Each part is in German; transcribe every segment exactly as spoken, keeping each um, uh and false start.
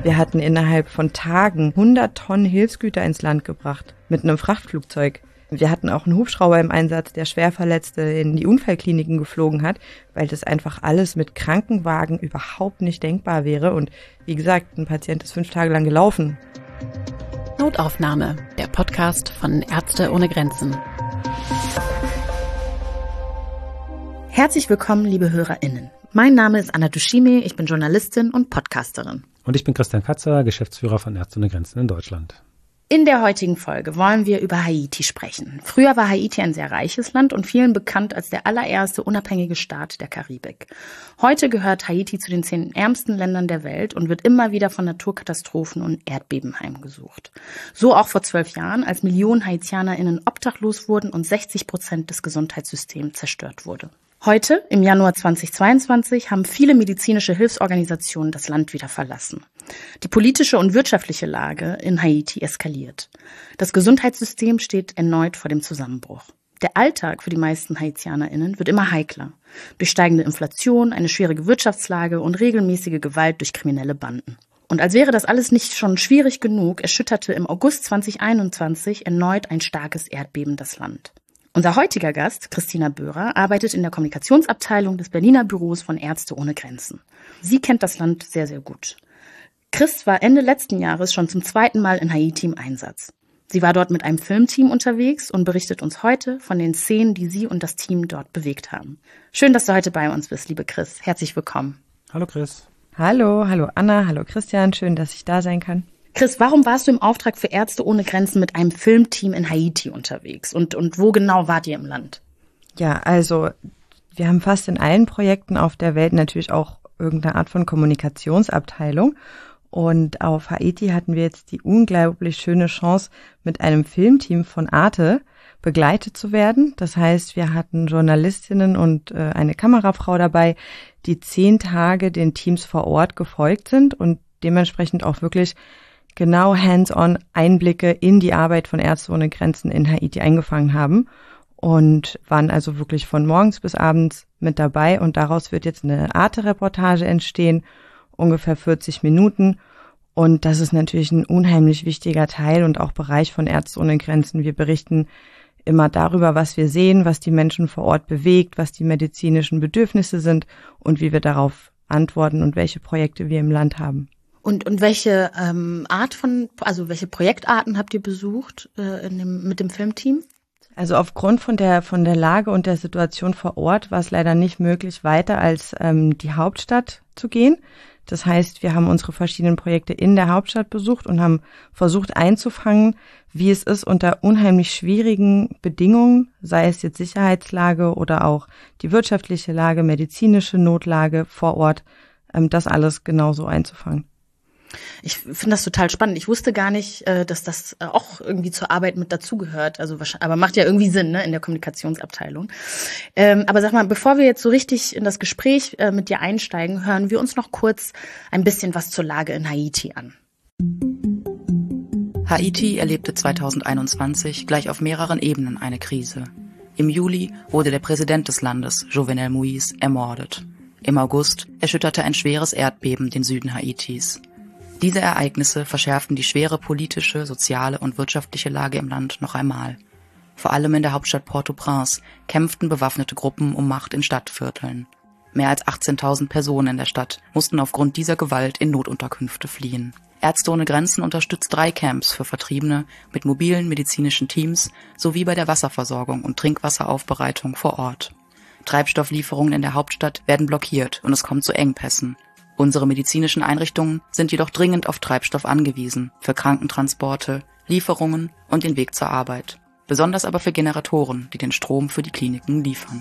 Wir hatten innerhalb von Tagen hundert Tonnen Hilfsgüter ins Land gebracht mit einem Frachtflugzeug. Wir hatten auch einen Hubschrauber im Einsatz, der Schwerverletzte in die Unfallkliniken geflogen hat, weil das einfach alles mit Krankenwagen überhaupt nicht denkbar wäre. Und wie gesagt, ein Patient ist fünf Tage lang gelaufen. Notaufnahme, der Podcast von Ärzte ohne Grenzen. Herzlich willkommen, liebe HörerInnen. Mein Name ist Anna Dushime, ich bin Journalistin und Podcasterin. Und ich bin Christian Katzer, Geschäftsführer von Ärzte ohne Grenzen in Deutschland. In der heutigen Folge wollen wir über Haiti sprechen. Früher war Haiti ein sehr reiches Land und vielen bekannt als der allererste unabhängige Staat der Karibik. Heute gehört Haiti zu den zehn ärmsten Ländern der Welt und wird immer wieder von Naturkatastrophen und Erdbeben heimgesucht. So auch vor zwölf Jahren, als Millionen HaitianerInnen obdachlos wurden und sechzig Prozent des Gesundheitssystems zerstört wurde. Heute, im Januar zweitausendzweiundzwanzig, haben viele medizinische Hilfsorganisationen das Land wieder verlassen. Die politische und wirtschaftliche Lage in Haiti eskaliert. Das Gesundheitssystem steht erneut vor dem Zusammenbruch. Der Alltag für die meisten HaitianerInnen wird immer heikler. Durch steigende Inflation, eine schwierige Wirtschaftslage und regelmäßige Gewalt durch kriminelle Banden. Und als wäre das alles nicht schon schwierig genug, erschütterte im August zweitausendeinundzwanzig erneut ein starkes Erdbeben das Land. Unser heutiger Gast, Christina Böhrer, arbeitet in der Kommunikationsabteilung des Berliner Büros von Ärzte ohne Grenzen. Sie kennt das Land sehr, sehr gut. Chris war Ende letzten Jahres schon zum zweiten Mal in Haiti im Einsatz. Sie war dort mit einem Filmteam unterwegs und berichtet uns heute von den Szenen, die sie und das Team dort bewegt haben. Schön, dass du heute bei uns bist, liebe Chris. Herzlich willkommen. Hallo Chris. Hallo, hallo Anna, hallo Christian, schön, dass ich da sein kann. Chris, warum warst du im Auftrag für Ärzte ohne Grenzen mit einem Filmteam in Haiti unterwegs? Und, und wo genau wart ihr im Land? Ja, also wir haben fast in allen Projekten auf der Welt natürlich auch irgendeine Art von Kommunikationsabteilung. Und auf Haiti hatten wir jetzt die unglaublich schöne Chance, mit einem Filmteam von Arte begleitet zu werden. Das heißt, wir hatten Journalistinnen und äh, eine Kamerafrau dabei, die zehn Tage den Teams vor Ort gefolgt sind und dementsprechend auch wirklich genau hands-on Einblicke in die Arbeit von Ärzte ohne Grenzen in Haiti eingefangen haben und waren also wirklich von morgens bis abends mit dabei. Und daraus wird jetzt eine Arte-Reportage entstehen, ungefähr vierzig Minuten. Und das ist natürlich ein unheimlich wichtiger Teil und auch Bereich von Ärzte ohne Grenzen. Wir berichten immer darüber, was wir sehen, was die Menschen vor Ort bewegt, was die medizinischen Bedürfnisse sind und wie wir darauf antworten und welche Projekte wir im Land haben. Und, und welche ähm, Art von, also welche Projektarten habt ihr besucht äh, in dem, mit dem Filmteam? Also aufgrund von der von der Lage und der Situation vor Ort war es leider nicht möglich, weiter als ähm, die Hauptstadt zu gehen. Das heißt, wir haben unsere verschiedenen Projekte in der Hauptstadt besucht und haben versucht einzufangen, wie es ist, unter unheimlich schwierigen Bedingungen, sei es jetzt Sicherheitslage oder auch die wirtschaftliche Lage, medizinische Notlage vor Ort, ähm, das alles genauso einzufangen. Ich finde das total spannend. Ich wusste gar nicht, dass das auch irgendwie zur Arbeit mit dazugehört. Also, aber macht ja irgendwie Sinn, ne, in der Kommunikationsabteilung. Ähm, aber sag mal, bevor wir jetzt so richtig in das Gespräch äh, mit dir einsteigen, hören wir uns noch kurz ein bisschen was zur Lage in Haiti an. Haiti erlebte zweitausendeinundzwanzig gleich auf mehreren Ebenen eine Krise. Im Juli wurde der Präsident des Landes, Jovenel Moïse, ermordet. Im August erschütterte ein schweres Erdbeben den Süden Haitis. Diese Ereignisse verschärften die schwere politische, soziale und wirtschaftliche Lage im Land noch einmal. Vor allem in der Hauptstadt Port-au-Prince kämpften bewaffnete Gruppen um Macht in Stadtvierteln. Mehr als achtzehntausend Personen in der Stadt mussten aufgrund dieser Gewalt in Notunterkünfte fliehen. Ärzte ohne Grenzen unterstützt drei Camps für Vertriebene mit mobilen medizinischen Teams sowie bei der Wasserversorgung und Trinkwasseraufbereitung vor Ort. Treibstofflieferungen in der Hauptstadt werden blockiert und es kommt zu Engpässen. Unsere medizinischen Einrichtungen sind jedoch dringend auf Treibstoff angewiesen, für Krankentransporte, Lieferungen und den Weg zur Arbeit. Besonders aber für Generatoren, die den Strom für die Kliniken liefern.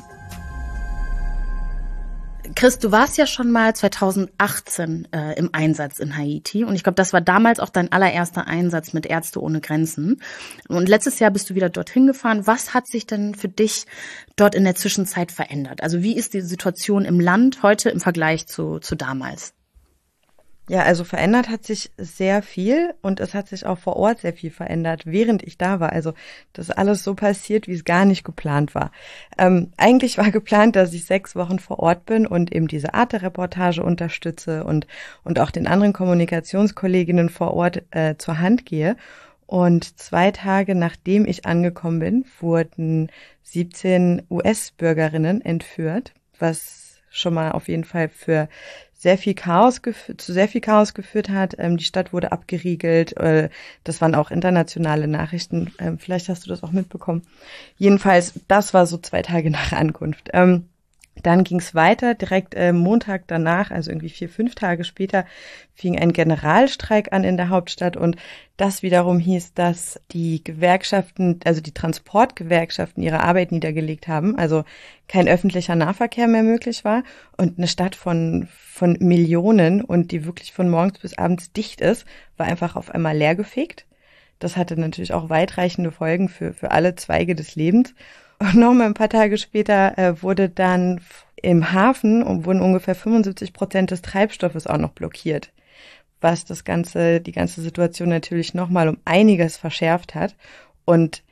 Chris, du warst ja schon mal zweitausendachtzehn äh, im Einsatz in Haiti und ich glaube, das war damals auch dein allererster Einsatz mit Ärzte ohne Grenzen. Und letztes Jahr bist du wieder dorthin gefahren. Was hat sich denn für dich dort in der Zwischenzeit verändert? Also wie ist die Situation im Land heute im Vergleich zu, zu damals? Ja, also verändert hat sich sehr viel und es hat sich auch vor Ort sehr viel verändert, während ich da war. Also das ist alles so passiert, wie es gar nicht geplant war. Ähm, eigentlich war geplant, dass ich sechs Wochen vor Ort bin und eben diese Arte-Reportage unterstütze und und auch den anderen Kommunikationskolleginnen vor Ort äh, zur Hand gehe. Und zwei Tage nachdem ich angekommen bin, wurden siebzehn U S-Bürgerinnen entführt, was schon mal auf jeden Fall für sehr viel Chaos gef- zu sehr viel Chaos geführt hat. Ähm, die Stadt wurde abgeriegelt. Äh, das waren auch internationale Nachrichten. Ähm, vielleicht hast du das auch mitbekommen. Jedenfalls, das war so zwei Tage nach Ankunft. Ähm, Dann ging es weiter, direkt äh, Montag danach, also irgendwie vier, fünf Tage später, fing ein Generalstreik an in der Hauptstadt und das wiederum hieß, dass die Gewerkschaften, also die Transportgewerkschaften ihre Arbeit niedergelegt haben, also kein öffentlicher Nahverkehr mehr möglich war und eine Stadt von von Millionen und die wirklich von morgens bis abends dicht ist, war einfach auf einmal leergefegt. Das hatte natürlich auch weitreichende Folgen für für alle Zweige des Lebens. Und nochmal ein paar Tage später äh, wurde dann im Hafen und wurden ungefähr fünfundsiebzig Prozent des Treibstoffes auch noch blockiert, was das ganze, die ganze Situation natürlich nochmal um einiges verschärft hat und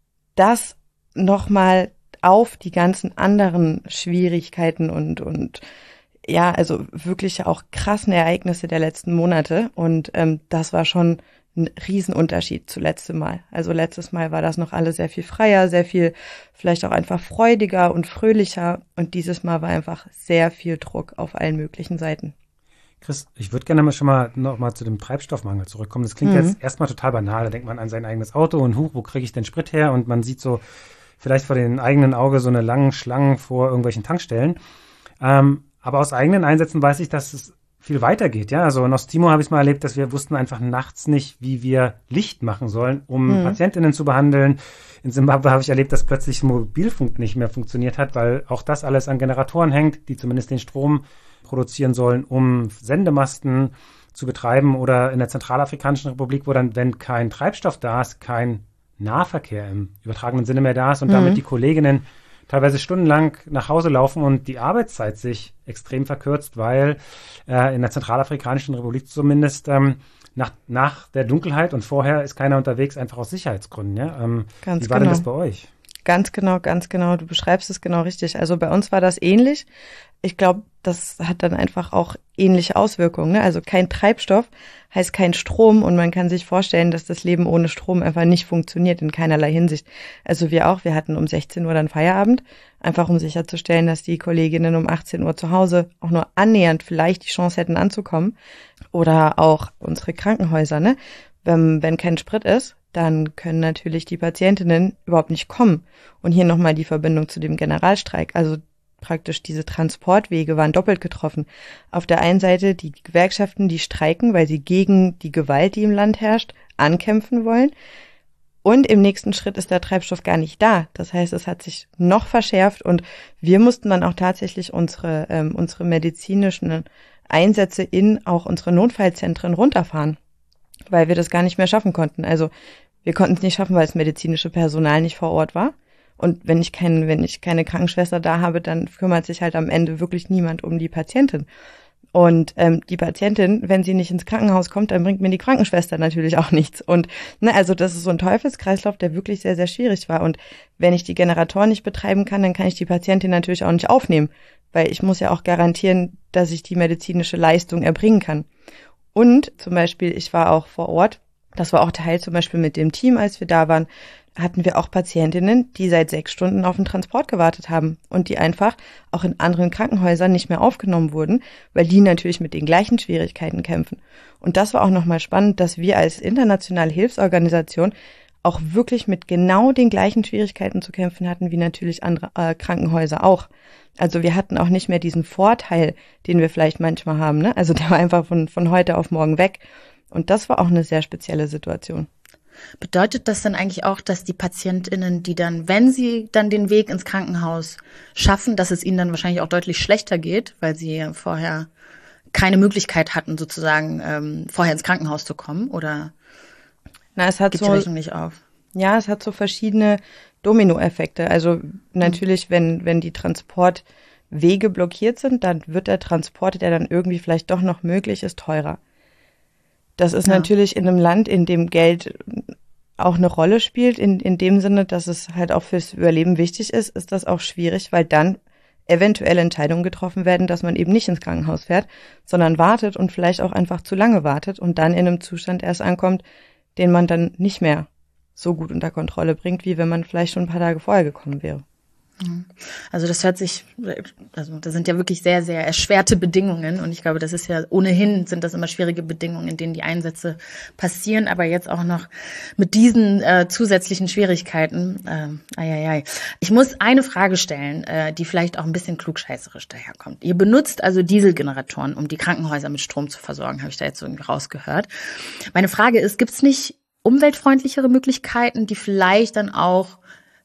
das nochmal auf die ganzen anderen Schwierigkeiten und und ja, also wirklich auch krassen Ereignisse der letzten Monate und ähm, das war schon ein Riesenunterschied zu letztem Mal. Also letztes Mal war das noch alles sehr viel freier, sehr viel vielleicht auch einfach freudiger und fröhlicher und dieses Mal war einfach sehr viel Druck auf allen möglichen Seiten. Chris, ich würde gerne mal schon mal noch mal zu dem Treibstoffmangel zurückkommen. Das klingt mhm. jetzt erstmal total banal. Da denkt man an sein eigenes Auto und huch, wo kriege ich den Sprit her? Und man sieht so vielleicht vor dem eigenen Auge so eine langen Schlangen vor irgendwelchen Tankstellen. Ähm, aber aus eigenen Einsätzen weiß ich, dass es viel weiter geht, ja. Also in Osttimor habe ich es mal erlebt, dass wir wussten einfach nachts nicht, wie wir Licht machen sollen, um mhm. Patientinnen zu behandeln. In Simbabwe habe ich erlebt, dass plötzlich Mobilfunk nicht mehr funktioniert hat, weil auch das alles an Generatoren hängt, die zumindest den Strom produzieren sollen, um Sendemasten zu betreiben. Oder in der Zentralafrikanischen Republik, wo dann, wenn kein Treibstoff da ist, kein Nahverkehr im übertragenen Sinne mehr da ist und mhm. damit die Kolleginnen teilweise stundenlang nach Hause laufen und die Arbeitszeit sich extrem verkürzt, weil äh, in der Zentralafrikanischen Republik zumindest ähm, nach, nach der Dunkelheit und vorher ist keiner unterwegs, einfach aus Sicherheitsgründen. Ja? Ähm, Ganz wie war genau. denn das bei euch? Ganz genau, ganz genau. Du beschreibst es genau richtig. Also bei uns war das ähnlich. Ich glaube, das hat dann einfach auch ähnliche Auswirkungen. Ne? Also kein Treibstoff heißt kein Strom und man kann sich vorstellen, dass das Leben ohne Strom einfach nicht funktioniert in keinerlei Hinsicht. Also wir auch, wir hatten um sechzehn Uhr dann Feierabend, einfach um sicherzustellen, dass die Kolleginnen um achtzehn Uhr zu Hause auch nur annähernd vielleicht die Chance hätten anzukommen. Oder auch unsere Krankenhäuser, ne? Wenn, wenn kein Sprit ist, dann können natürlich die Patientinnen überhaupt nicht kommen. Und hier nochmal die Verbindung zu dem Generalstreik. Also praktisch diese Transportwege waren doppelt getroffen. Auf der einen Seite die Gewerkschaften, die streiken, weil sie gegen die Gewalt, die im Land herrscht, ankämpfen wollen. Und im nächsten Schritt ist der Treibstoff gar nicht da. Das heißt, es hat sich noch verschärft und wir mussten dann auch tatsächlich unsere, ähm, unsere medizinischen Einsätze in auch unsere Notfallzentren runterfahren, weil wir das gar nicht mehr schaffen konnten. Also wir konnten es nicht schaffen, weil das medizinische Personal nicht vor Ort war. Und wenn ich kein, wenn ich keine Krankenschwester da habe, dann kümmert sich halt am Ende wirklich niemand um die Patientin. Und ähm, die Patientin, wenn sie nicht ins Krankenhaus kommt, dann bringt mir die Krankenschwester natürlich auch nichts. Und ne, also das ist so ein Teufelskreislauf, der wirklich sehr, sehr schwierig war. Und wenn ich die Generatoren nicht betreiben kann, dann kann ich die Patientin natürlich auch nicht aufnehmen, weil ich muss ja auch garantieren, dass ich die medizinische Leistung erbringen kann. Und zum Beispiel, ich war auch vor Ort, das war auch Teil zum Beispiel mit dem Team, als wir da waren, hatten wir auch Patientinnen, die seit sechs Stunden auf den Transport gewartet haben und die einfach auch in anderen Krankenhäusern nicht mehr aufgenommen wurden, weil die natürlich mit den gleichen Schwierigkeiten kämpfen. Und das war auch nochmal spannend, dass wir als internationale Hilfsorganisation auch wirklich mit genau den gleichen Schwierigkeiten zu kämpfen hatten, wie natürlich andere äh, Krankenhäuser auch. Also wir hatten auch nicht mehr diesen Vorteil, den wir vielleicht manchmal haben, ne? Also der war einfach von, von heute auf morgen weg. Und das war auch eine sehr spezielle Situation. Bedeutet das dann eigentlich auch, dass die PatientInnen, die dann, wenn sie dann den Weg ins Krankenhaus schaffen, dass es ihnen dann wahrscheinlich auch deutlich schlechter geht, weil sie vorher keine Möglichkeit hatten, sozusagen ähm, vorher ins Krankenhaus zu kommen? Oder Na, es hat geht so, die Rechnung nicht auf? Ja, es hat so verschiedene Dominoeffekte. Also natürlich, wenn wenn die Transport Wege blockiert sind, dann wird der Transport, der dann irgendwie vielleicht doch noch möglich ist, teurer. Das ist ja. natürlich in einem Land, in dem Geld auch eine Rolle spielt, in, in dem Sinne, dass es halt auch fürs Überleben wichtig ist, ist das auch schwierig, weil dann eventuell Entscheidungen getroffen werden, dass man eben nicht ins Krankenhaus fährt, sondern wartet und vielleicht auch einfach zu lange wartet und dann in einem Zustand erst ankommt, den man dann nicht mehr so gut unter Kontrolle bringt, wie wenn man vielleicht schon ein paar Tage vorher gekommen wäre. Also das hört sich, also das sind ja wirklich sehr, sehr erschwerte Bedingungen und ich glaube, das ist ja ohnehin sind das immer schwierige Bedingungen, in denen die Einsätze passieren, aber jetzt auch noch mit diesen äh, zusätzlichen Schwierigkeiten. Äh, ai, ai, ai. Ich muss eine Frage stellen, äh, die vielleicht auch ein bisschen klugscheißerisch daherkommt. Ihr benutzt also Dieselgeneratoren, um die Krankenhäuser mit Strom zu versorgen, habe ich da jetzt irgendwie rausgehört. Meine Frage ist, gibt es nicht umweltfreundlichere Möglichkeiten, die vielleicht dann auch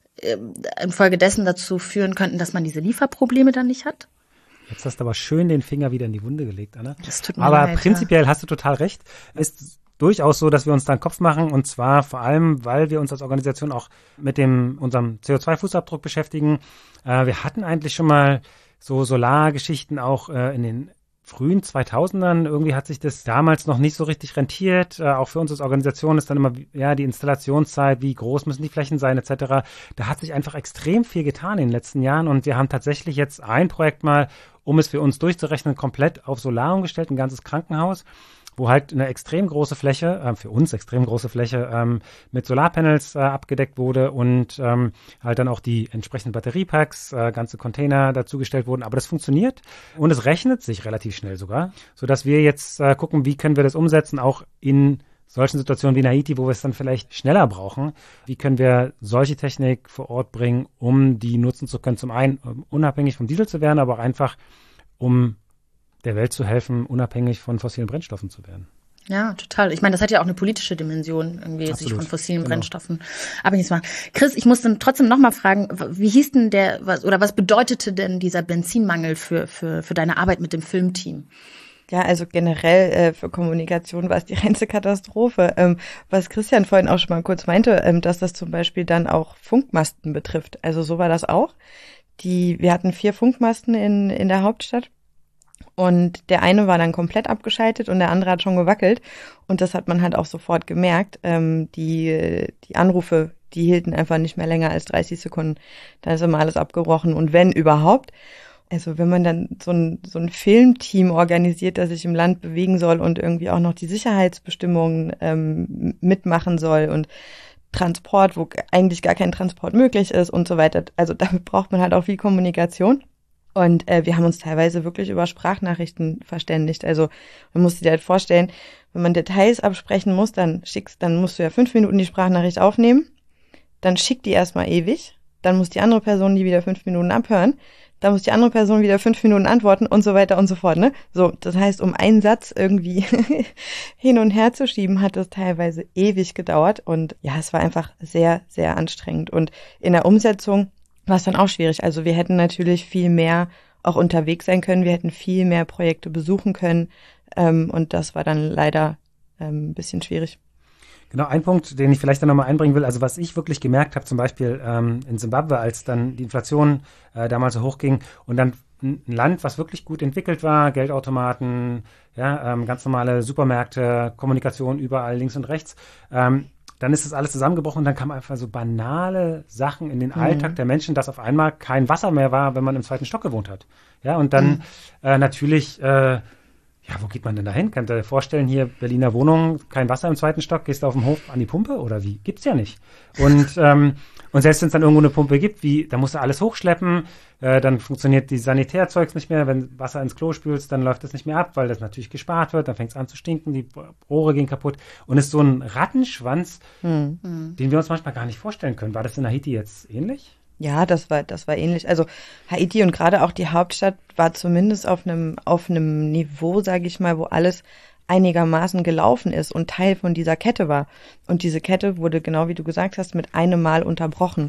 infolgedessen dazu führen könnten, dass man diese Lieferprobleme dann nicht hat? Jetzt hast du aber schön den Finger wieder in die Wunde gelegt, Anna. Das tut mir aber leid, prinzipiell ja. hast du total recht. Ist durchaus so, dass wir uns da einen Kopf machen und zwar vor allem, weil wir uns als Organisation auch mit dem unserem C O zwei Fußabdruck beschäftigen. Äh, wir hatten eigentlich schon mal so Solargeschichten auch äh, in den frühen zweitausendern. Irgendwie hat sich das damals noch nicht so richtig rentiert. Äh, auch für uns als Organisation ist dann immer ja die Installationszeit, wie groß müssen die Flächen sein et cetera. Da hat sich einfach extrem viel getan in den letzten Jahren und wir haben tatsächlich jetzt ein Projekt mal, um es für uns durchzurechnen, komplett auf Solar umgestellt, ein ganzes Krankenhaus, wo halt eine extrem große Fläche, äh, für uns extrem große Fläche, ähm, mit Solarpanels äh, abgedeckt wurde und ähm, halt dann auch die entsprechenden Batteriepacks, äh, ganze Container dazugestellt wurden. Aber das funktioniert und es rechnet sich relativ schnell sogar, sodass wir jetzt äh, gucken, wie können wir das umsetzen, auch in solchen Situationen wie in Haiti, wo wir es dann vielleicht schneller brauchen. Wie können wir solche Technik vor Ort bringen, um die nutzen zu können, zum einen um unabhängig vom Diesel zu werden, aber auch einfach um der Welt zu helfen, unabhängig von fossilen Brennstoffen zu werden. Ja, total. Ich meine, das hat ja auch eine politische Dimension, irgendwie Absolut. sich von fossilen genau. Brennstoffen abhängig zu machen. Chris, ich muss dann trotzdem nochmal fragen, wie hieß denn der, was, oder was bedeutete denn dieser Benzinmangel für, für, für deine Arbeit mit dem Filmteam? Ja, also generell äh, für Kommunikation war es die reinste Katastrophe. Ähm, was Christian vorhin auch schon mal kurz meinte, ähm, dass das zum Beispiel dann auch Funkmasten betrifft. Also so war das auch. Die, wir hatten vier Funkmasten in, in der Hauptstadt. Und der eine war dann komplett abgeschaltet und der andere hat schon gewackelt. Und das hat man halt auch sofort gemerkt. Ähm, die, die Anrufe, die hielten einfach nicht mehr länger als dreißig Sekunden. Da ist immer alles abgebrochen. Und wenn überhaupt, also wenn man dann so ein, so ein Filmteam organisiert, das sich im Land bewegen soll und irgendwie auch noch die Sicherheitsbestimmungen ähm, mitmachen soll und Transport, wo eigentlich gar kein Transport möglich ist und so weiter. Also dafür braucht man halt auch viel Kommunikation. Und äh, wir haben uns teilweise wirklich über Sprachnachrichten verständigt. Also man muss sich dir halt vorstellen, wenn man Details absprechen muss, dann schickst, dann musst du ja fünf Minuten die Sprachnachricht aufnehmen, dann schickt die erstmal ewig, dann muss die andere Person die wieder fünf Minuten abhören, dann muss die andere Person wieder fünf Minuten antworten und so weiter und so fort. Ne? So, das heißt, um einen Satz irgendwie hin und her zu schieben, hat es teilweise ewig gedauert. Und ja, es war einfach sehr, sehr anstrengend. Und in der Umsetzung war es dann auch schwierig. Also wir hätten natürlich viel mehr auch unterwegs sein können. Wir hätten viel mehr Projekte besuchen können. Ähm, und das war dann leider ähm, ein bisschen schwierig. Genau, ein Punkt, den ich vielleicht dann nochmal einbringen will, also was ich wirklich gemerkt habe, zum Beispiel ähm, in Simbabwe, als dann die Inflation äh, damals so hochging und dann ein Land, was wirklich gut entwickelt war, Geldautomaten, ja, ähm, ganz normale Supermärkte, Kommunikation überall links und rechts, ähm, dann ist das alles zusammengebrochen und dann kamen einfach so banale Sachen in den mhm. Alltag der Menschen, dass auf einmal kein Wasser mehr war, wenn man im zweiten Stock gewohnt hat. Ja, und dann mhm. äh, natürlich, äh, ja, wo geht man denn da hin? Könnt ihr euch vorstellen, hier Berliner Wohnung, kein Wasser im zweiten Stock, gehst du auf dem Hof an die Pumpe oder wie? Gibt's ja nicht. Und ähm, und selbst wenn es dann irgendwo eine Pumpe gibt, wie, da musst du alles hochschleppen, äh, dann funktioniert die Sanitärzeugs nicht mehr, wenn Wasser ins Klo spülst, dann läuft das nicht mehr ab, weil das natürlich gespart wird, dann fängt es an zu stinken, die Rohre gehen kaputt und ist so ein Rattenschwanz, hm. den wir uns manchmal gar nicht vorstellen können. War das in Haiti jetzt ähnlich? Ja, das war, das war ähnlich. Also Haiti und gerade auch die Hauptstadt war zumindest auf einem, auf einem Niveau, sage ich mal, wo alles einigermaßen gelaufen ist und Teil von dieser Kette war. Und diese Kette wurde, genau wie du gesagt hast, mit einem Mal unterbrochen.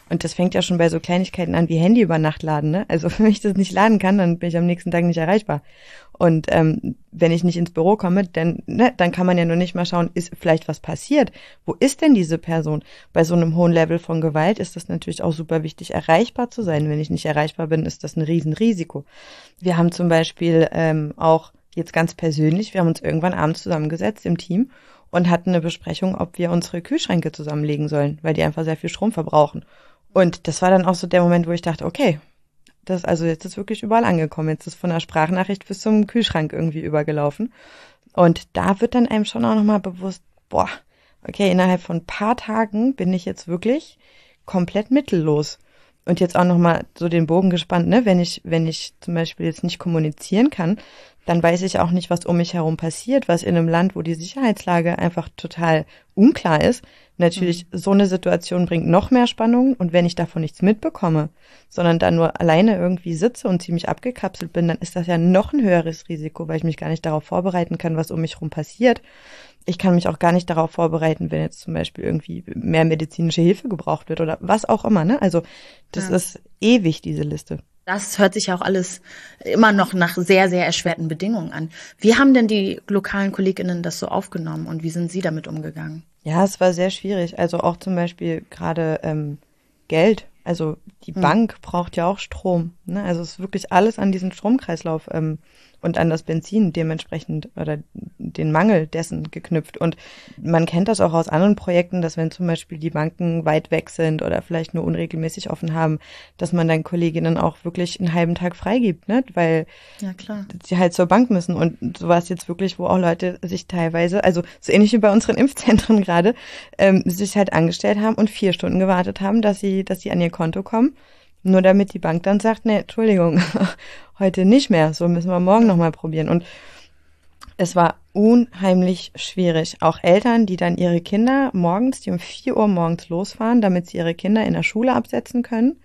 Und das fängt ja schon bei so Kleinigkeiten an wie Handy über Nacht laden, ne? Also wenn ich das nicht laden kann, dann bin ich am nächsten Tag nicht erreichbar. Und ähm, wenn ich nicht ins Büro komme, dann, ne, dann kann man ja nur nicht mal schauen, ist vielleicht was passiert? Wo ist denn diese Person? Bei so einem hohen Level von Gewalt ist das natürlich auch super wichtig, erreichbar zu sein. Wenn ich nicht erreichbar bin, ist das ein Riesenrisiko. Wir haben zum Beispiel ähm, auch jetzt ganz persönlich, wir haben uns irgendwann abends zusammengesetzt im Team und hatten eine Besprechung, ob wir unsere Kühlschränke zusammenlegen sollen, weil die einfach sehr viel Strom verbrauchen. Und das war dann auch so der Moment, wo ich dachte, okay, das, also jetzt ist wirklich überall angekommen. Jetzt ist von der Sprachnachricht bis zum Kühlschrank irgendwie übergelaufen. Und da wird dann einem schon auch nochmal bewusst, boah, okay, innerhalb von ein paar Tagen bin ich jetzt wirklich komplett mittellos. Und jetzt auch nochmal so den Bogen gespannt, ne, wenn ich, wenn ich zum Beispiel jetzt nicht kommunizieren kann, dann weiß ich auch nicht, was um mich herum passiert, was in einem Land, wo die Sicherheitslage einfach total unklar ist. Natürlich, mhm. so eine Situation bringt noch mehr Spannung, und wenn ich davon nichts mitbekomme, sondern dann nur alleine irgendwie sitze und ziemlich abgekapselt bin, dann ist das ja noch ein höheres Risiko, weil ich mich gar nicht darauf vorbereiten kann, was um mich herum passiert. Ich kann mich auch gar nicht darauf vorbereiten, wenn jetzt zum Beispiel irgendwie mehr medizinische Hilfe gebraucht wird oder was auch immer, ne? Also das ja. ist ewig, diese Liste. Das hört sich ja auch alles immer noch nach sehr, sehr erschwerten Bedingungen an. Wie haben denn die lokalen KollegInnen das so aufgenommen und wie sind Sie damit umgegangen? Ja, es war sehr schwierig. Also auch zum Beispiel gerade ähm, Geld. Also die hm. Bank braucht ja auch Strom, ne? Also es ist wirklich alles an diesen Stromkreislauf ähm, und an das Benzin dementsprechend oder den Mangel dessen geknüpft. Und man kennt das auch aus anderen Projekten, dass wenn zum Beispiel die Banken weit weg sind oder vielleicht nur unregelmäßig offen haben, dass man dann Kolleginnen auch wirklich einen halben Tag freigibt, ne? Weil ja, klar. sie halt zur Bank müssen. Und so war es jetzt wirklich, wo auch Leute sich teilweise, also so ähnlich wie bei unseren Impfzentren gerade, ähm, sich halt angestellt haben und vier Stunden gewartet haben, dass sie, dass sie an ihr Konto kommen. Nur damit die Bank dann sagt, nee, Entschuldigung, heute nicht mehr, so müssen wir morgen nochmal probieren. Und es war unheimlich schwierig. Auch Eltern, die dann ihre Kinder morgens, die um vier Uhr morgens losfahren, damit sie ihre Kinder in der Schule absetzen können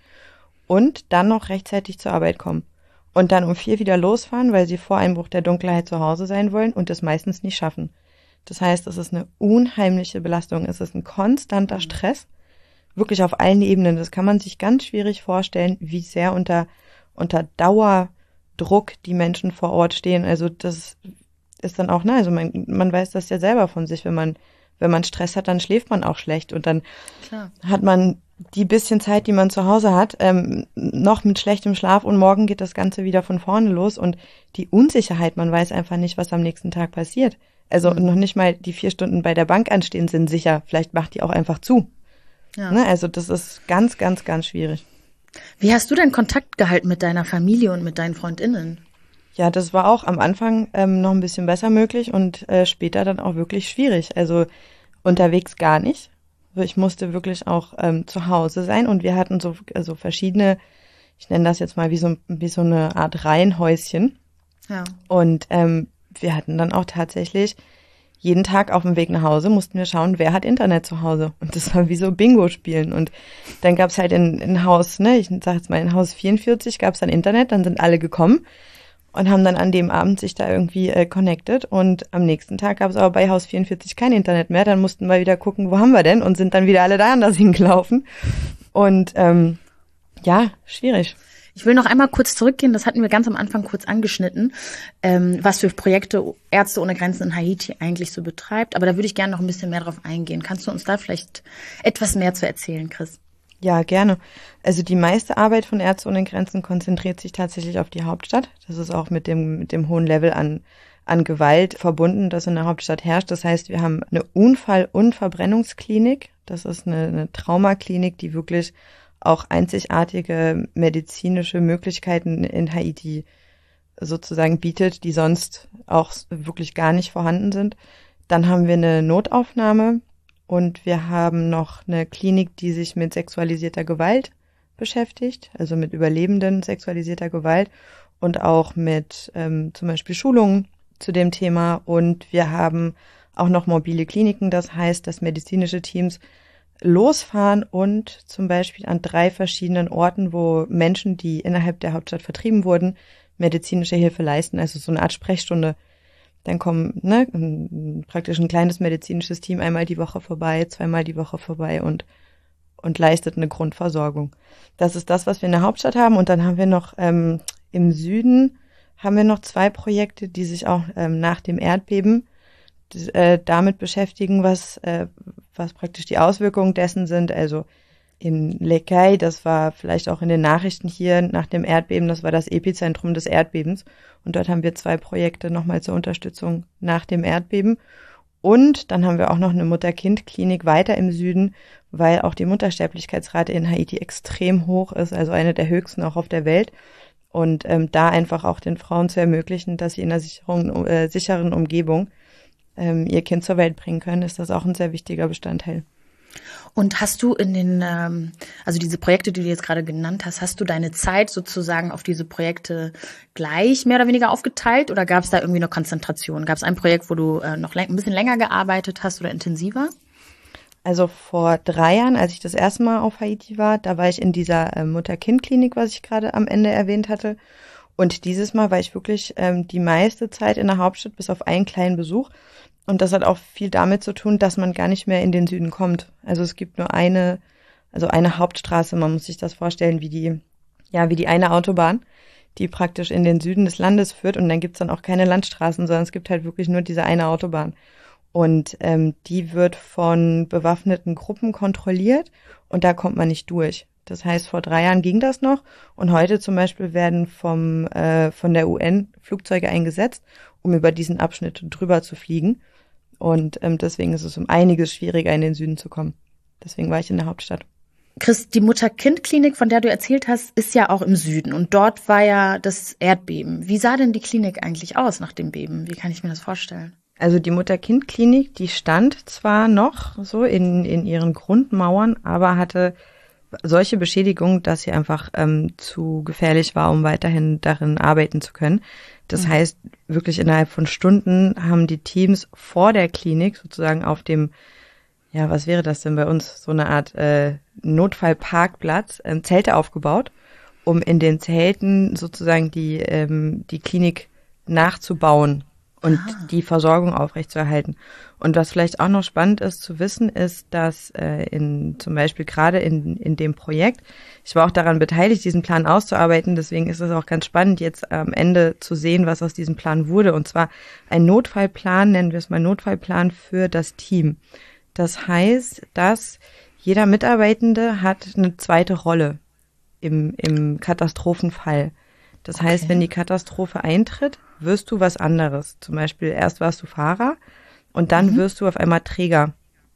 und dann noch rechtzeitig zur Arbeit kommen. Und dann um vier wieder losfahren, weil sie vor Einbruch der Dunkelheit zu Hause sein wollen und das meistens nicht schaffen. Das heißt, es ist eine unheimliche Belastung. Es ist ein konstanter Stress. Wirklich auf allen Ebenen. Das kann man sich ganz schwierig vorstellen, wie sehr unter, unter Dauerdruck die Menschen vor Ort stehen. Also das ist dann auch, ne, also man, man weiß das ja selber von sich, wenn man, wenn man Stress hat, dann schläft man auch schlecht und dann Klar. hat man die bisschen Zeit, die man zu Hause hat, ähm, noch mit schlechtem Schlaf und morgen geht das Ganze wieder von vorne los und die Unsicherheit, man weiß einfach nicht, was am nächsten Tag passiert. Also mhm. noch nicht mal die vier Stunden bei der Bank anstehen sind sicher. Vielleicht macht die auch einfach zu. Ja. Ne, also das ist ganz, ganz, ganz schwierig. Wie hast du denn Kontakt gehalten mit deiner Familie und mit deinen FreundInnen? Ja, das war auch am Anfang ähm, noch ein bisschen besser möglich und äh, später dann auch wirklich schwierig. Also unterwegs gar nicht. Ich musste wirklich auch ähm, zu Hause sein und wir hatten so also verschiedene, ich nenne das jetzt mal wie so, wie so eine Art Reihenhäuschen. Ja. Und ähm, wir hatten dann auch tatsächlich jeden Tag auf dem Weg nach Hause mussten wir schauen, wer hat Internet zu Hause. Und das war wie so Bingo spielen. Und dann gab's halt in, in Haus, ne, ich sag jetzt mal in Haus vierundvierzig gab's dann Internet, dann sind alle gekommen und haben dann an dem Abend sich da irgendwie äh, connected. Und am nächsten Tag gab's aber bei Haus vierundvierzig kein Internet mehr. Dann mussten wir wieder gucken, wo haben wir denn? Und sind dann wieder alle da anders hingelaufen. Und ähm, ja, schwierig. Ich will noch einmal kurz zurückgehen, das hatten wir ganz am Anfang kurz angeschnitten, ähm, was für Projekte Ärzte ohne Grenzen in Haiti eigentlich so betreibt. Aber da würde ich gerne noch ein bisschen mehr drauf eingehen. Kannst du uns da vielleicht etwas mehr zu erzählen, Chris? Ja, gerne. Also die meiste Arbeit von Ärzte ohne Grenzen konzentriert sich tatsächlich auf die Hauptstadt. Das ist auch mit dem, mit dem hohen Level an, an Gewalt verbunden, das in der Hauptstadt herrscht. Das heißt, wir haben eine Unfall- und Verbrennungsklinik. Das ist eine, eine Traumaklinik, die wirklich auch einzigartige medizinische Möglichkeiten in Haiti sozusagen bietet, die sonst auch wirklich gar nicht vorhanden sind. Dann haben wir eine Notaufnahme und wir haben noch eine Klinik, die sich mit sexualisierter Gewalt beschäftigt, also mit Überlebenden sexualisierter Gewalt und auch mit ähm, zum Beispiel Schulungen zu dem Thema. Und wir haben auch noch mobile Kliniken, das heißt, dass medizinische Teams losfahren und zum Beispiel an drei verschiedenen Orten, wo Menschen, die innerhalb der Hauptstadt vertrieben wurden, medizinische Hilfe leisten, also so eine Art Sprechstunde. Dann kommen ne, praktisch ein kleines medizinisches Team einmal die Woche vorbei, zweimal die Woche vorbei und und leistet eine Grundversorgung. Das ist das, was wir in der Hauptstadt haben. Und dann haben wir noch ähm, im Süden haben wir noch zwei Projekte, die sich auch ähm, nach dem Erdbeben d- äh, damit beschäftigen, was äh, was praktisch die Auswirkungen dessen sind. Also in Lekei, das war vielleicht auch in den Nachrichten hier nach dem Erdbeben, das war das Epizentrum des Erdbebens. Und dort haben wir zwei Projekte nochmal zur Unterstützung nach dem Erdbeben. Und dann haben wir auch noch eine Mutter-Kind-Klinik weiter im Süden, weil auch die Muttersterblichkeitsrate in Haiti extrem hoch ist, also eine der höchsten auch auf der Welt. Und ähm, da einfach auch den Frauen zu ermöglichen, dass sie in einer sicheren, äh, sicheren Umgebung ähm, ihr Kind zur Welt bringen können, ist das auch ein sehr wichtiger Bestandteil. Und hast du in den, ähm, also diese Projekte, die du jetzt gerade genannt hast, hast du deine Zeit sozusagen auf diese Projekte gleich mehr oder weniger aufgeteilt oder gab es da irgendwie eine Konzentration? Gab es ein Projekt, wo du äh, noch ein bisschen länger gearbeitet hast oder intensiver? Also vor drei Jahren, als ich das erste Mal auf Haiti war, da war ich in dieser äh, Mutter-Kind-Klinik, was ich gerade am Ende erwähnt hatte. Und dieses Mal war ich wirklich ähm, die meiste Zeit in der Hauptstadt, bis auf einen kleinen Besuch. Und das hat auch viel damit zu tun, dass man gar nicht mehr in den Süden kommt. Also es gibt nur eine, also eine Hauptstraße, man muss sich das vorstellen, wie die, ja, wie die eine Autobahn, die praktisch in den Süden des Landes führt. Und dann gibt's dann auch keine Landstraßen, sondern es gibt halt wirklich nur diese eine Autobahn. Und ähm, die wird von bewaffneten Gruppen kontrolliert und da kommt man nicht durch. Das heißt, vor drei Jahren ging das noch und heute zum Beispiel werden vom äh, von der U N Flugzeuge eingesetzt, um über diesen Abschnitt drüber zu fliegen. Und ähm, deswegen ist es um einiges schwieriger, in den Süden zu kommen. Deswegen war ich in der Hauptstadt. Chris, die Mutter-Kind-Klinik, von der du erzählt hast, ist ja auch im Süden. Und dort war ja das Erdbeben. Wie sah denn die Klinik eigentlich aus nach dem Beben? Wie kann ich mir das vorstellen? Also die Mutter-Kind-Klinik, die stand zwar noch so in, in ihren Grundmauern, aber hatte solche Beschädigungen, dass sie einfach ähm, zu gefährlich war, um weiterhin darin arbeiten zu können. Das mhm. heißt, wirklich innerhalb von Stunden haben die Teams vor der Klinik sozusagen auf dem, ja, was wäre das denn bei uns, so eine Art äh, Notfallparkplatz, ähm, Zelte aufgebaut, um in den Zelten sozusagen die, ähm, die Klinik nachzubauen und ah. die Versorgung aufrechtzuerhalten. Und was vielleicht auch noch spannend ist zu wissen, ist, dass äh, in zum Beispiel gerade in in dem Projekt, ich war auch daran beteiligt, diesen Plan auszuarbeiten, deswegen ist es auch ganz spannend, jetzt am Ende zu sehen, was aus diesem Plan wurde. Und zwar ein Notfallplan, nennen wir es mal Notfallplan für das Team. Das heißt, dass jeder Mitarbeitende hat eine zweite Rolle im im Katastrophenfall. Das heißt, okay. wenn die Katastrophe eintritt, wirst du was anderes. Zum Beispiel erst warst du Fahrer und dann mhm. wirst du auf einmal Träger.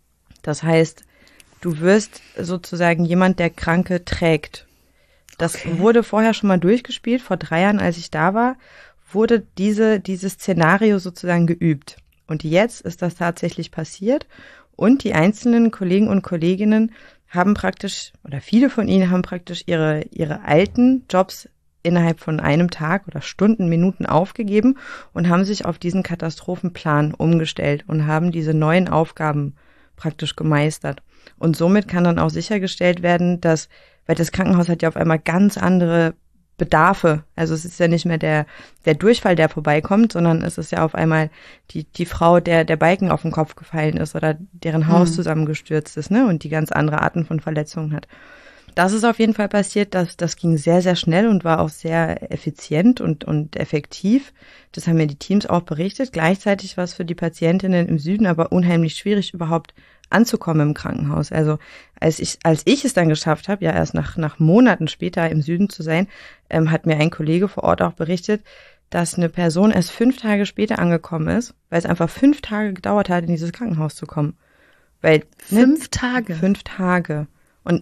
Das heißt, du wirst sozusagen jemand, der Kranke trägt. Das okay. wurde vorher schon mal durchgespielt. Vor drei Jahren, als ich da war, wurde diese dieses Szenario sozusagen geübt. Und jetzt ist das tatsächlich passiert. Und die einzelnen Kollegen und Kolleginnen haben praktisch, oder viele von ihnen haben praktisch ihre ihre alten Jobs innerhalb von einem Tag oder Stunden, Minuten aufgegeben und haben sich auf diesen Katastrophenplan umgestellt und haben diese neuen Aufgaben praktisch gemeistert. Und somit kann dann auch sichergestellt werden, dass, weil das Krankenhaus hat ja auf einmal ganz andere Bedarfe. Also es ist ja nicht mehr der der Durchfall, der vorbeikommt, sondern es ist ja auf einmal die die Frau, der der Balken auf den Kopf gefallen ist oder deren Haus mhm. zusammengestürzt ist, ne, und die ganz andere Arten von Verletzungen hat. Das ist auf jeden Fall passiert, das, das ging sehr, sehr schnell und war auch sehr effizient und, und effektiv. Das haben mir die Teams auch berichtet. Gleichzeitig war es für die Patientinnen im Süden aber unheimlich schwierig, überhaupt anzukommen im Krankenhaus. Also als ich, als ich es dann geschafft habe, ja erst nach, nach Monaten später im Süden zu sein, ähm, hat mir ein Kollege vor Ort auch berichtet, dass eine Person erst fünf Tage später angekommen ist, weil es einfach fünf Tage gedauert hat, in dieses Krankenhaus zu kommen. Weil, fünf ne, Tage? Fünf Tage. Und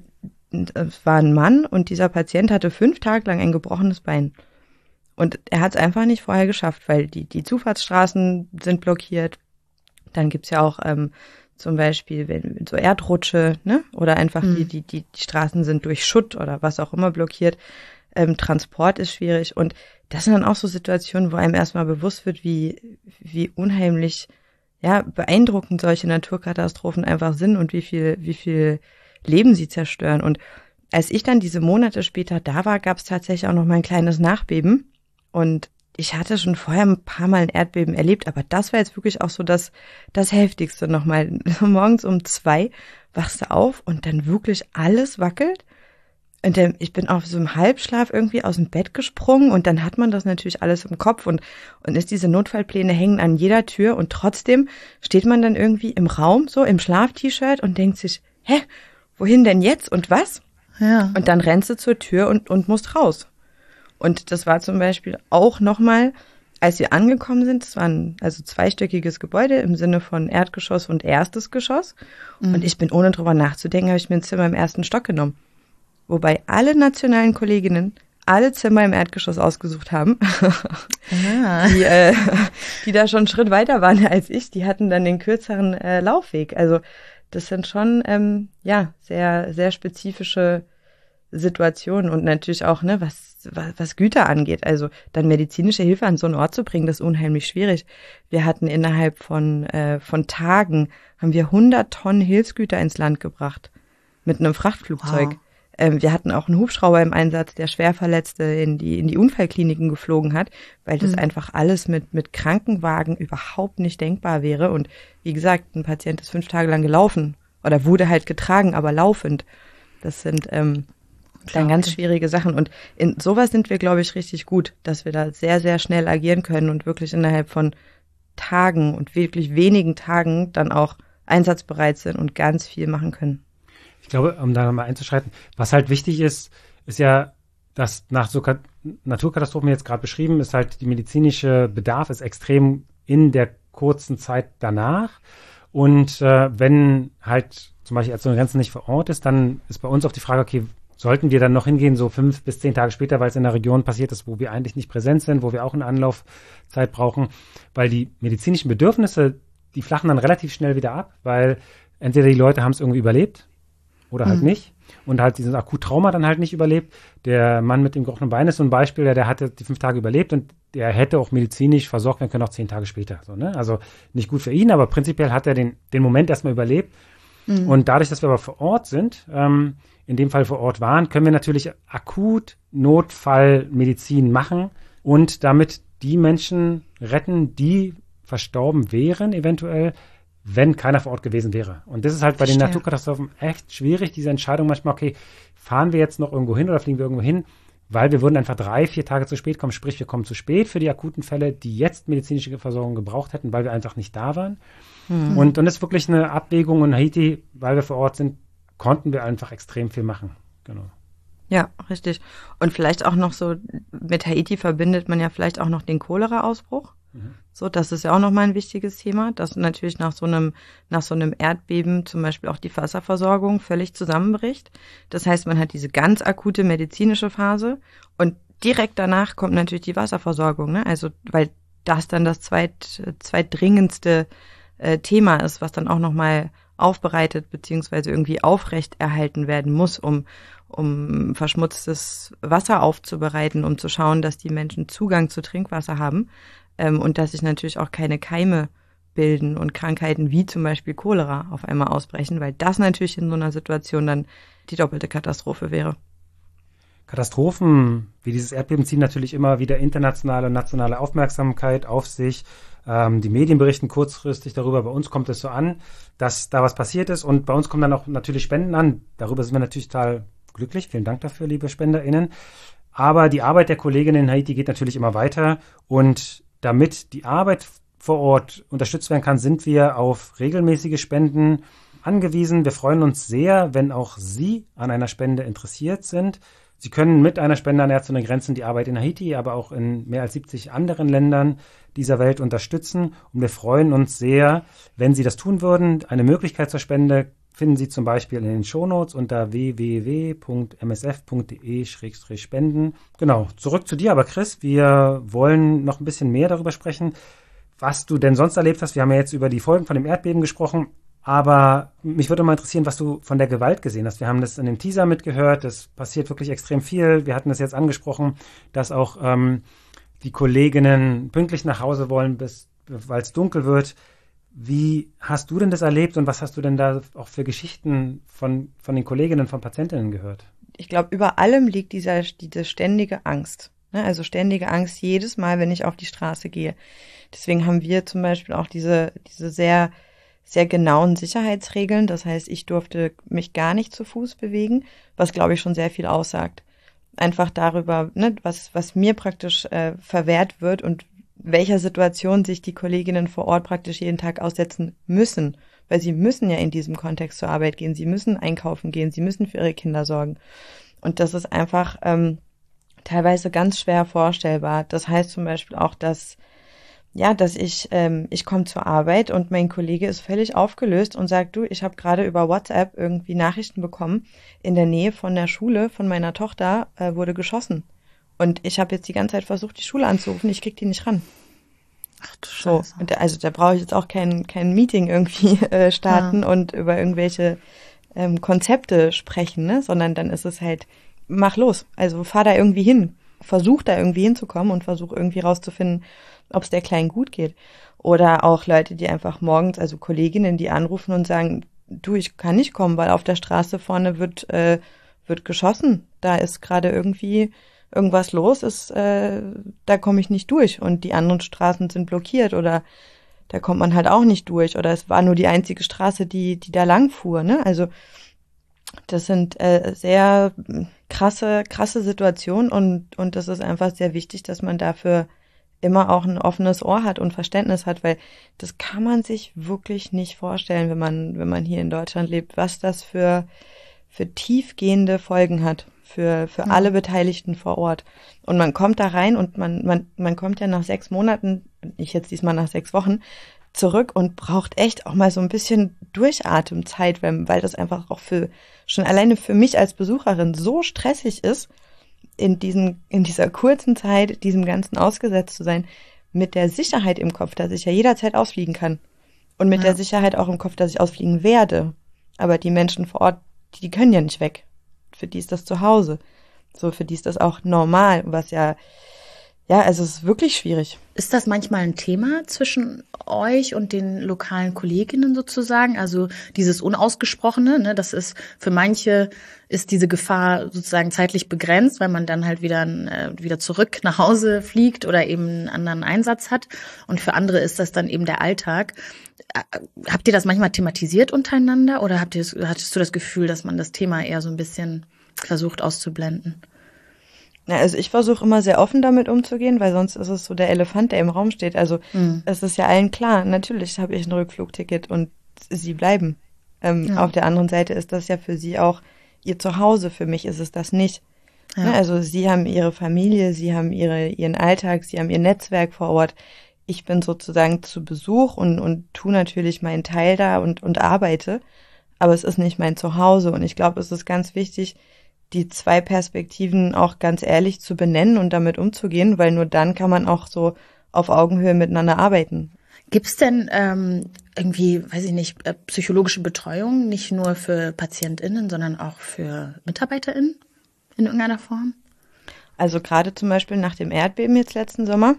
es war ein Mann und dieser Patient hatte fünf Tage lang ein gebrochenes Bein. Und er hat es einfach nicht vorher geschafft, weil die, die Zufahrtsstraßen sind blockiert. Dann gibt's ja auch ähm, zum Beispiel wenn, so Erdrutsche, ne? Oder einfach mhm. die, die, die, die Straßen sind durch Schutt oder was auch immer blockiert. Ähm, Transport ist schwierig. Und das sind dann auch so Situationen, wo einem erstmal bewusst wird, wie, wie unheimlich ja, beeindruckend solche Naturkatastrophen einfach sind und wie viel, wie viel Leben sie zerstören. Und als ich dann diese Monate später da war, gab es tatsächlich auch noch mal ein kleines Nachbeben. Und ich hatte schon vorher ein paar Mal ein Erdbeben erlebt, aber das war jetzt wirklich auch so das, das Heftigste nochmal. Morgens um zwei wachst du auf und dann wirklich alles wackelt. Und dann, ich bin auf so einem Halbschlaf irgendwie aus dem Bett gesprungen und dann hat man das natürlich alles im Kopf und, und ist diese Notfallpläne hängen an jeder Tür und trotzdem steht man dann irgendwie im Raum, so im Schlaf-T-Shirt und denkt sich, hä, wohin denn jetzt und was? Ja. Und dann rennst du zur Tür und, und musst raus. Und das war zum Beispiel auch nochmal, als wir angekommen sind, es war ein also zweistöckiges Gebäude im Sinne von Erdgeschoss und erstes Geschoss. Mhm. Und ich bin, ohne drüber nachzudenken, habe ich mir ein Zimmer im ersten Stock genommen. Wobei alle nationalen Kolleginnen alle Zimmer im Erdgeschoss ausgesucht haben, ja. die, äh, die da schon einen Schritt weiter waren als ich. Die hatten dann den kürzeren äh, Laufweg. Also das sind schon ähm, ja sehr sehr spezifische Situationen und natürlich auch ne was, was was Güter angeht. Also dann medizinische Hilfe an so einen Ort zu bringen, das ist unheimlich schwierig. Wir hatten innerhalb von äh, von Tagen haben wir hundert Tonnen Hilfsgüter ins Land gebracht mit einem Frachtflugzeug. Wow. Wir hatten auch einen Hubschrauber im Einsatz, der Schwerverletzte in die in die Unfallkliniken geflogen hat, weil das mhm. einfach alles mit mit Krankenwagen überhaupt nicht denkbar wäre. Und wie gesagt, ein Patient ist fünf Tage lang gelaufen oder wurde halt getragen, aber laufend. Das sind ähm, dann ganz schwierige Sachen. Und in sowas sind wir, glaube ich, richtig gut, dass wir da sehr, sehr schnell agieren können und wirklich innerhalb von Tagen und wirklich wenigen Tagen dann auch einsatzbereit sind und ganz viel machen können. Ich glaube, um da nochmal einzuschreiten, was halt wichtig ist, ist ja, dass nach so Kat- Naturkatastrophen jetzt gerade beschrieben, ist halt die medizinische Bedarf ist extrem in der kurzen Zeit danach. Und äh, wenn halt zum Beispiel Ärzte ohne Grenzen nicht vor Ort ist, dann ist bei uns auch die Frage, okay, sollten wir dann noch hingehen, so fünf bis zehn Tage später, weil es in einer Region passiert ist, wo wir eigentlich nicht präsent sind, wo wir auch eine Anlaufzeit brauchen, weil die medizinischen Bedürfnisse, die flachen dann relativ schnell wieder ab, weil entweder die Leute haben es irgendwie überlebt, oder halt mhm. nicht. Und halt dieses Akut-Trauma dann halt nicht überlebt. Der Mann mit dem gebrochenen Bein ist so ein Beispiel, der, der hatte die fünf Tage überlebt und der hätte auch medizinisch versorgt werden können, auch zehn Tage später. So, ne? Also nicht gut für ihn, aber prinzipiell hat er den, den Moment erstmal überlebt. Mhm. Und dadurch, dass wir aber vor Ort sind, ähm, in dem Fall vor Ort waren, können wir natürlich akut Notfallmedizin machen und damit die Menschen retten, die verstorben wären eventuell, wenn keiner vor Ort gewesen wäre. Und das ist halt bei den Verstehe. Naturkatastrophen echt schwierig, diese Entscheidung manchmal, okay, fahren wir jetzt noch irgendwo hin oder fliegen wir irgendwo hin, weil wir würden einfach drei, vier Tage zu spät kommen, sprich, wir kommen zu spät für die akuten Fälle, die jetzt medizinische Versorgung gebraucht hätten, weil wir einfach nicht da waren. Mhm. Und, und das ist wirklich eine Abwägung. Und Haiti, weil wir vor Ort sind, konnten wir einfach extrem viel machen. Genau. Ja, richtig. Und vielleicht auch noch so, mit Haiti verbindet man ja vielleicht auch noch den Cholera-Ausbruch. Mhm. So, das ist ja auch nochmal ein wichtiges Thema, dass natürlich nach so einem, nach so einem Erdbeben zum Beispiel auch die Wasserversorgung völlig zusammenbricht. Das heißt, man hat diese ganz akute medizinische Phase und direkt danach kommt natürlich die Wasserversorgung, ne? Also, weil das dann das zweit, zweitdringendste äh, Thema ist, was dann auch nochmal aufbereitet beziehungsweise irgendwie aufrechterhalten werden muss, um um verschmutztes Wasser aufzubereiten, um zu schauen, dass die Menschen Zugang zu Trinkwasser haben ähm, und dass sich natürlich auch keine Keime bilden und Krankheiten wie zum Beispiel Cholera auf einmal ausbrechen, weil das natürlich in so einer Situation dann die doppelte Katastrophe wäre. Katastrophen wie dieses Erdbeben ziehen natürlich immer wieder internationale und nationale Aufmerksamkeit auf sich. Ähm, die Medien berichten kurzfristig darüber. Bei uns kommt es so an, dass da was passiert ist und bei uns kommen dann auch natürlich Spenden an. Darüber sind wir natürlich total glücklich. Vielen Dank dafür, liebe SpenderInnen. Aber die Arbeit der Kolleginnen in Haiti geht natürlich immer weiter und damit die Arbeit vor Ort unterstützt werden kann, sind wir auf regelmäßige Spenden angewiesen. Wir freuen uns sehr, wenn auch Sie an einer Spende interessiert sind. Sie können mit einer Spende an Ärzte ohne Grenzen die Arbeit in Haiti, aber auch in mehr als siebzig anderen Ländern dieser Welt unterstützen. Und wir freuen uns sehr, wenn Sie das tun würden. Eine Möglichkeit zur Spende finden Sie zum Beispiel in den Shownotes unter w w w punkt m s f punkt d e slash spenden. Genau, zurück zu dir aber, Chris. Wir wollen noch ein bisschen mehr darüber sprechen, was du denn sonst erlebt hast. Wir haben ja jetzt über die Folgen von dem Erdbeben gesprochen, aber mich würde mal interessieren, was du von der Gewalt gesehen hast. Wir haben das in dem Teaser mitgehört, es passiert wirklich extrem viel. Wir hatten das jetzt angesprochen, dass auch ähm, die Kolleginnen pünktlich nach Hause wollen, bis weil es dunkel wird. Wie hast du denn das erlebt und was hast du denn da auch für Geschichten von, von den Kolleginnen, von Patientinnen gehört? Ich glaube, über allem liegt dieser, diese ständige Angst. Ne? Also ständige Angst jedes Mal, wenn ich auf die Straße gehe. Deswegen haben wir zum Beispiel auch diese, diese sehr, sehr genauen Sicherheitsregeln. Das heißt, ich durfte mich gar nicht zu Fuß bewegen, was, glaube ich, schon sehr viel aussagt. Einfach darüber, ne, was, was mir praktisch äh, verwehrt wird und welcher Situation sich die Kolleginnen vor Ort praktisch jeden Tag aussetzen müssen. Weil sie müssen ja in diesem Kontext zur Arbeit gehen, sie müssen einkaufen gehen, sie müssen für ihre Kinder sorgen. Und das ist einfach ähm, teilweise ganz schwer vorstellbar. Das heißt zum Beispiel auch, dass ja, dass ich ähm, ich komme zur Arbeit und mein Kollege ist völlig aufgelöst und sagt, du, ich habe gerade über WhatsApp irgendwie Nachrichten bekommen, in der Nähe von der Schule von meiner Tochter äh, wurde geschossen. Und ich habe jetzt die ganze Zeit versucht, die Schule anzurufen, ich krieg die nicht ran. Ach du Scheiße. So, und da, also da brauche ich jetzt auch kein kein Meeting irgendwie äh, starten ja. und über irgendwelche ähm, Konzepte sprechen, ne? Sondern dann ist es halt, mach los. Also fahr da irgendwie hin, versuch da irgendwie hinzukommen und versuch irgendwie rauszufinden, ob es der Kleinen gut geht. Oder auch Leute, die einfach morgens, also Kolleginnen, die anrufen und sagen, du, ich kann nicht kommen, weil auf der Straße vorne wird äh, wird geschossen. Da ist gerade irgendwie irgendwas los, ist, äh, da komme ich nicht durch und die anderen Straßen sind blockiert oder da kommt man halt auch nicht durch oder es war nur die einzige Straße, die die da lang fuhr, ne? Also das sind äh, sehr krasse krasse Situationen und und das ist einfach sehr wichtig, dass man dafür immer auch ein offenes Ohr hat und Verständnis hat, weil das kann man sich wirklich nicht vorstellen, wenn man wenn man hier in Deutschland lebt, was das für für tiefgehende Folgen hat für für ja. alle Beteiligten vor Ort. Und man kommt da rein und man man man kommt ja nach sechs Monaten, ich jetzt diesmal nach sechs Wochen zurück und braucht echt auch mal so ein bisschen Durchatemzeit, weil weil das einfach auch für schon alleine für mich als Besucherin so stressig ist, in diesen, in dieser kurzen Zeit diesem Ganzen ausgesetzt zu sein, mit der Sicherheit im Kopf, dass ich ja jederzeit ausfliegen kann. Und mit ja. der Sicherheit auch im Kopf, dass ich ausfliegen werde. Aber die Menschen vor Ort, die, die können ja nicht weg. Für die ist das zu Hause. So, für die ist das auch normal, was ja, ja, also es ist wirklich schwierig. Ist das manchmal ein Thema zwischen euch und den lokalen Kolleginnen sozusagen? Also dieses Unausgesprochene, ne, das ist für manche ist diese Gefahr sozusagen zeitlich begrenzt, weil man dann halt wieder äh, wieder zurück nach Hause fliegt oder eben einen anderen Einsatz hat. Und für andere ist das dann eben der Alltag. Habt ihr das manchmal thematisiert untereinander oder habt ihr, hattest du das Gefühl, dass man das Thema eher so ein bisschen versucht auszublenden? Na, also ich versuche immer sehr offen damit umzugehen, weil sonst ist es so der Elefant, der im Raum steht. Also mhm. es ist ja allen klar, natürlich habe ich ein Rückflugticket und sie bleiben. Ähm, ja. Auf der anderen Seite ist das ja für sie auch ihr Zuhause, für mich ist es das nicht. Ja. Ne, also sie haben ihre Familie, sie haben ihre ihren Alltag, sie haben ihr Netzwerk vor Ort. Ich bin sozusagen zu Besuch und und tue natürlich meinen Teil da und und arbeite, aber es ist nicht mein Zuhause und ich glaube, es ist ganz wichtig, die zwei Perspektiven auch ganz ehrlich zu benennen und damit umzugehen, weil nur dann kann man auch so auf Augenhöhe miteinander arbeiten. Gibt's denn ähm, irgendwie, weiß ich nicht, äh, psychologische Betreuung, nicht nur für PatientInnen, sondern auch für MitarbeiterInnen in irgendeiner Form? Also gerade zum Beispiel nach dem Erdbeben jetzt letzten Sommer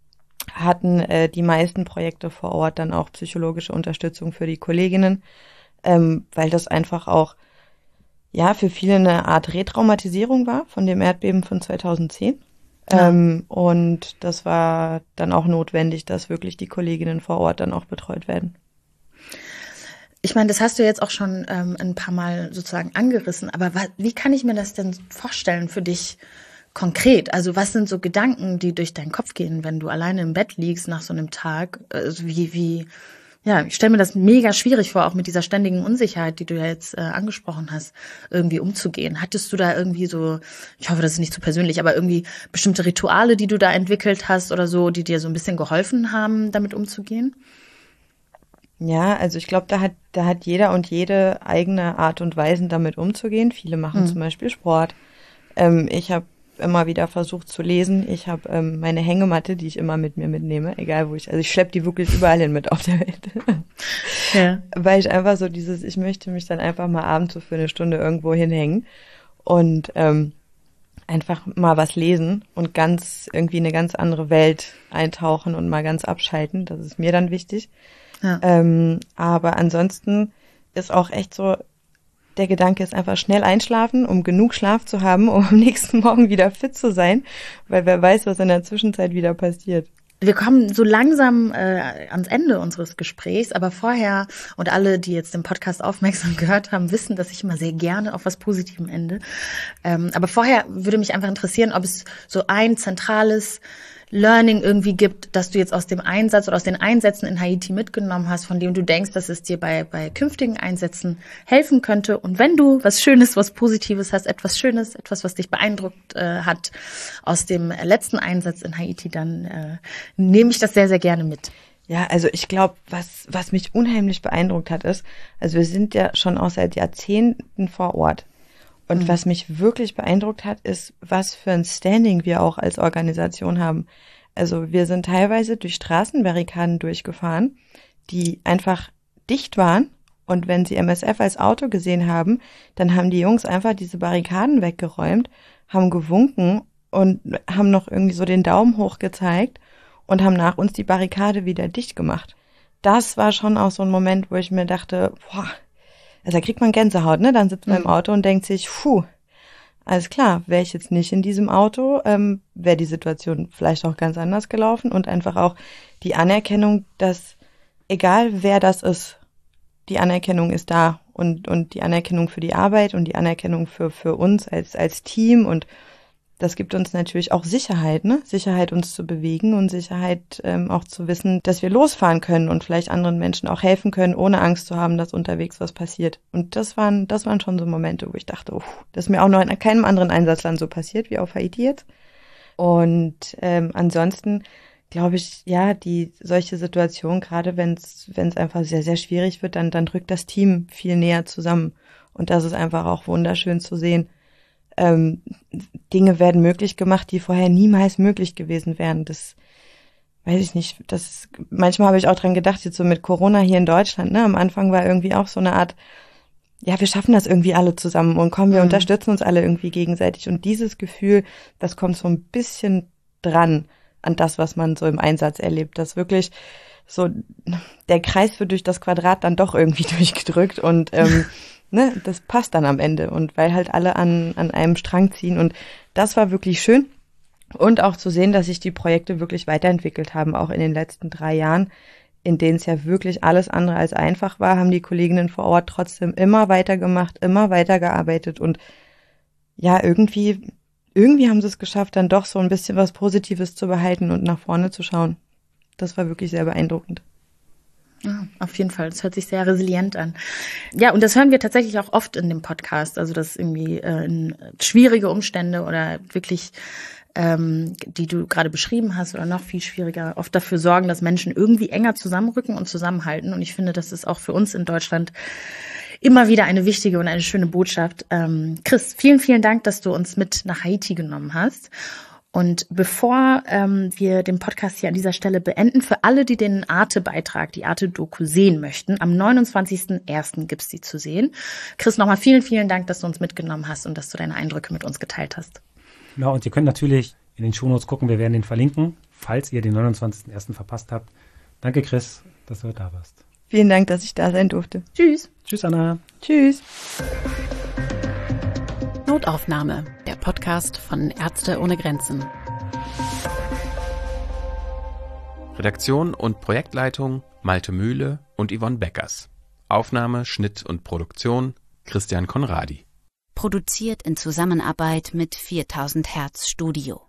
hatten äh, die meisten Projekte vor Ort dann auch psychologische Unterstützung für die Kolleginnen, ähm, weil das einfach auch ja für viele eine Art Retraumatisierung war von dem Erdbeben von zweitausendzehn. Ja. Ähm, und das war dann auch notwendig, dass wirklich die Kolleginnen vor Ort dann auch betreut werden. Ich meine, das hast du jetzt auch schon ähm, ein paar Mal sozusagen angerissen, aber wa- wie kann ich mir das denn vorstellen für dich konkret? Also was sind so Gedanken, die durch deinen Kopf gehen, wenn du alleine im Bett liegst nach so einem Tag? Also wie, wie, ja, ich stelle mir das mega schwierig vor, auch mit dieser ständigen Unsicherheit, die du ja jetzt äh, angesprochen hast, irgendwie umzugehen. Hattest du da irgendwie so, ich hoffe, das ist nicht zu persönlich, aber irgendwie bestimmte Rituale, die du da entwickelt hast oder so, die dir so ein bisschen geholfen haben, damit umzugehen? Ja, also ich glaube, da hat, da hat jeder und jede eigene Art und Weise, damit umzugehen. Viele machen mhm. zum Beispiel Sport. Ähm, ich habe immer wieder versucht zu lesen. Ich habe ähm, meine Hängematte, die ich immer mit mir mitnehme, egal wo ich, also ich schleppe die wirklich überall hin mit auf der Welt. Ja. Weil ich einfach so dieses, ich möchte mich dann einfach mal abends so für eine Stunde irgendwo hinhängen und ähm, einfach mal was lesen und ganz irgendwie eine ganz andere Welt eintauchen und mal ganz abschalten. Das ist mir dann wichtig. Ja. Ähm, aber ansonsten ist auch echt so, der Gedanke ist einfach schnell einschlafen, um genug Schlaf zu haben, um am nächsten Morgen wieder fit zu sein, weil wer weiß, was in der Zwischenzeit wieder passiert. Wir kommen so langsam äh, ans Ende unseres Gesprächs, aber vorher, und alle, die jetzt den Podcast aufmerksam gehört haben, wissen, dass ich immer sehr gerne auf was Positivem ende. Ähm, aber vorher würde mich einfach interessieren, ob es so ein zentrales Learning irgendwie gibt, dass du jetzt aus dem Einsatz oder aus den Einsätzen in Haiti mitgenommen hast, von dem du denkst, dass es dir bei bei künftigen Einsätzen helfen könnte. Und wenn du was Schönes, was Positives hast, etwas Schönes, etwas, was dich beeindruckt äh, hat aus dem letzten Einsatz in Haiti, dann äh, nehme ich das sehr, sehr gerne mit. Ja, also ich glaube, was was mich unheimlich beeindruckt hat, ist, also wir sind ja schon auch seit Jahrzehnten vor Ort. Und mhm. was mich wirklich beeindruckt hat, ist, was für ein Standing wir auch als Organisation haben. Also wir sind teilweise durch Straßenbarrikaden durchgefahren, die einfach dicht waren. Und wenn sie M S F als Auto gesehen haben, dann haben die Jungs einfach diese Barrikaden weggeräumt, haben gewunken und haben noch irgendwie so den Daumen hoch gezeigt und haben nach uns die Barrikade wieder dicht gemacht. Das war schon auch so ein Moment, wo ich mir dachte, boah, also da kriegt man Gänsehaut, ne? Dann sitzt man im Auto und denkt sich, puh, alles klar, wäre ich jetzt nicht in diesem Auto, ähm, wäre die Situation vielleicht auch ganz anders gelaufen. Und einfach auch die Anerkennung, dass egal wer das ist, die Anerkennung ist da und und die Anerkennung für die Arbeit und die Anerkennung für für uns als als Team, und das gibt uns natürlich auch Sicherheit, ne? Sicherheit, uns zu bewegen, und Sicherheit ähm, auch zu wissen, dass wir losfahren können und vielleicht anderen Menschen auch helfen können, ohne Angst zu haben, dass unterwegs was passiert. Und das waren, das waren schon so Momente, wo ich dachte, oh, das ist mir auch noch in keinem anderen Einsatzland so passiert wie auf Haiti jetzt. Und ähm, ansonsten glaube ich, ja, die solche Situationen, gerade wenn es wenn es einfach sehr, sehr schwierig wird, dann dann drückt das Team viel näher zusammen. Und das ist einfach auch wunderschön zu sehen. Ähm, Dinge werden möglich gemacht, die vorher niemals möglich gewesen wären. Das weiß ich nicht. Das manchmal habe ich auch dran gedacht, jetzt so mit Corona hier in Deutschland. Ne, am Anfang war irgendwie auch so eine Art, ja, wir schaffen das irgendwie alle zusammen und kommen, wir mhm. unterstützen uns alle irgendwie gegenseitig. Und dieses Gefühl, das kommt so ein bisschen dran an das, was man so im Einsatz erlebt. Dass wirklich so der Kreis wird durch das Quadrat dann doch irgendwie durchgedrückt und ähm, ne, das passt dann am Ende, und weil halt alle an an einem Strang ziehen, und das war wirklich schön. Und auch zu sehen, dass sich die Projekte wirklich weiterentwickelt haben, auch in den letzten drei Jahren, in denen es ja wirklich alles andere als einfach war, haben die Kolleginnen vor Ort trotzdem immer weitergemacht, immer weitergearbeitet, und ja, irgendwie irgendwie haben sie es geschafft, dann doch so ein bisschen was Positives zu behalten und nach vorne zu schauen. Das war wirklich sehr beeindruckend. Ja, auf jeden Fall. Das hört sich sehr resilient an. Ja, und das hören wir tatsächlich auch oft in dem Podcast. Also, dass irgendwie äh, in schwierige Umstände oder wirklich, ähm, die du gerade beschrieben hast, oder noch viel schwieriger, oft dafür sorgen, dass Menschen irgendwie enger zusammenrücken und zusammenhalten. Und ich finde, das ist auch für uns in Deutschland immer wieder eine wichtige und eine schöne Botschaft. Ähm, Chris, vielen, vielen Dank, dass du uns mit nach Haiti genommen hast. Und bevor ähm, wir den Podcast hier an dieser Stelle beenden, für alle, die den Arte-Beitrag, die Arte-Doku sehen möchten, am neunundzwanzigsten ersten gibt's die zu sehen. Chris, nochmal vielen, vielen Dank, dass du uns mitgenommen hast und dass du deine Eindrücke mit uns geteilt hast. Genau, und ihr könnt natürlich in den Shownotes gucken, wir werden den verlinken, falls ihr den neunundzwanzigsten ersten verpasst habt. Danke, Chris, dass du da warst. Vielen Dank, dass ich da sein durfte. Tschüss. Tschüss, Anna. Tschüss. Notaufnahme, der Podcast von Ärzte ohne Grenzen. Redaktion und Projektleitung Malte Mühle und Yvonne Beckers. Aufnahme, Schnitt und Produktion Christian Conradi. Produziert in Zusammenarbeit mit viertausend Hertz Studio.